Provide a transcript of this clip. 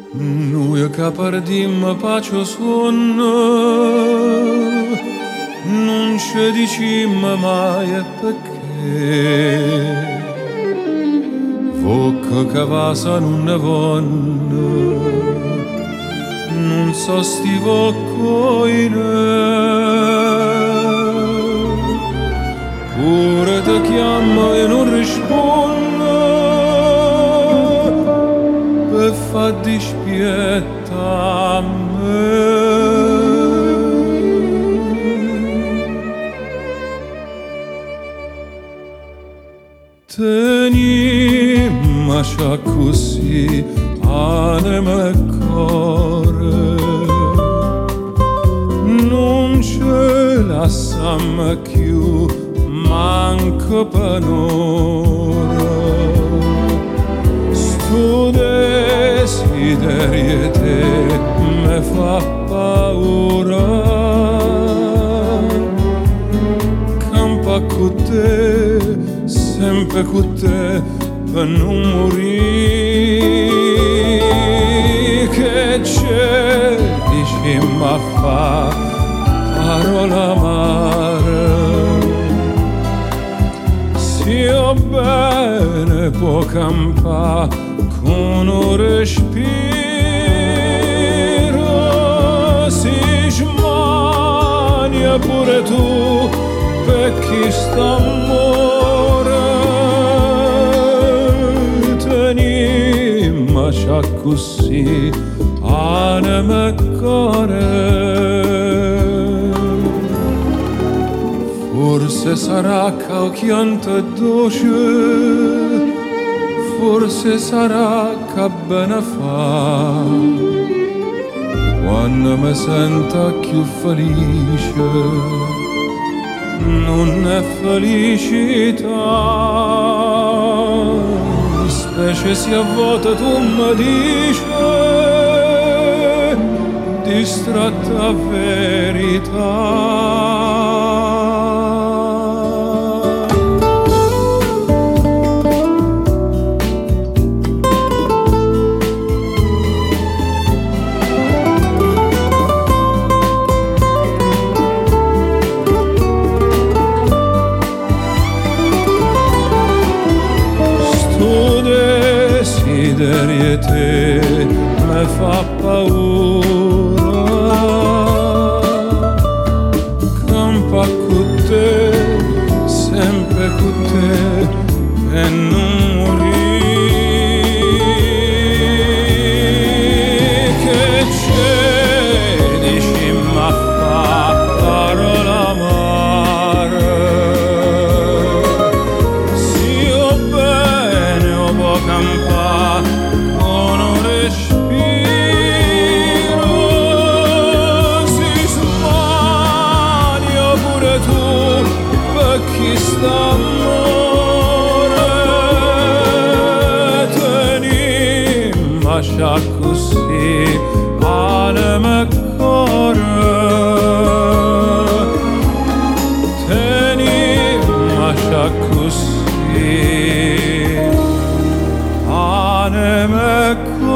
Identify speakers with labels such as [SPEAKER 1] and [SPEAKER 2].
[SPEAKER 1] Noi che perdiamo pace o sonno, non ci diciamo mai perché. Vocca che vasa non ne vanno, non so sti voccoine. Pure ti chiamo e non rispondo, per far dispietta a me. Tenimma scià così anima e cuore, non ce la lasciamo più manco per un'ora. Sto desiderio te me fa paura, campa con te, sempre con te, per non morire. Che c'è, dici, ma fa parola amare. Io bene può campare con un respiro, si smania pure tu per chi sta amore. Tenimma già così anima e cuore. Forse sarà che ho chianto dolce, forse sarà che bene fa, quando mi sento più felice, non è felicità. Specie se a volte tu mi dici distratta verità. Te me fa paura, campa con te, sempre con te, e non morire. Che c'è, dici, ma fa parola amare. Se io bene o può campare con un respiro, si smania pure tu per chi sta amore. Tenimma già così anima e cuore. Tenimma già così anima e cuore.